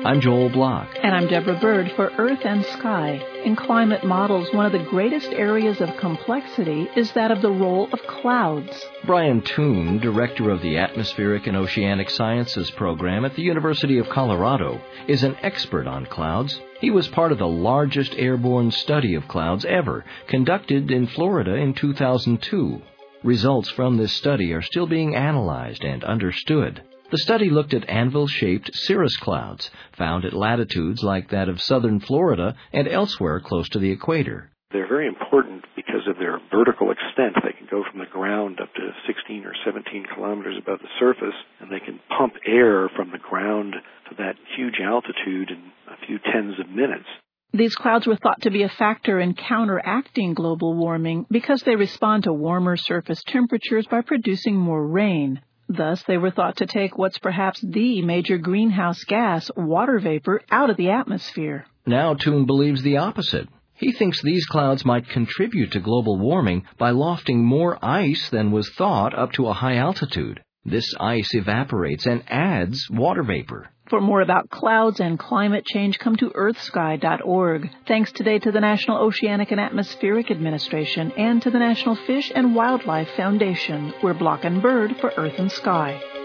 I'm Joel Block. And I'm Deborah Bird for Earth and Sky. In climate models, one of the greatest areas of complexity is that of the role of clouds. Brian Toon, director of the Atmospheric and Oceanic Sciences program at the University of Colorado, is an expert on clouds. He was part of the largest airborne study of clouds ever, conducted in Florida in 2002. Results from this study are still being analyzed and understood. The study looked at anvil-shaped cirrus clouds, found at latitudes like that of southern Florida and elsewhere close to the equator. They're very important because of their vertical extent. They can go from the ground up to 16 or 17 kilometers above the surface, and they can pump air from the ground to that huge altitude in a few tens of minutes. These clouds were thought to be a factor in counteracting global warming because they respond to warmer surface temperatures by producing more rain. Thus, they were thought to take what's perhaps the major greenhouse gas, water vapor, out of the atmosphere. Now Toon believes the opposite. He thinks these clouds might contribute to global warming by lofting more ice than was thought up to a high altitude. This ice evaporates and adds water vapor. For more about clouds and climate change, come to earthsky.org. Thanks today to the National Oceanic and Atmospheric Administration and to the National Fish and Wildlife Foundation. We're Block and Bird for Earth and Sky.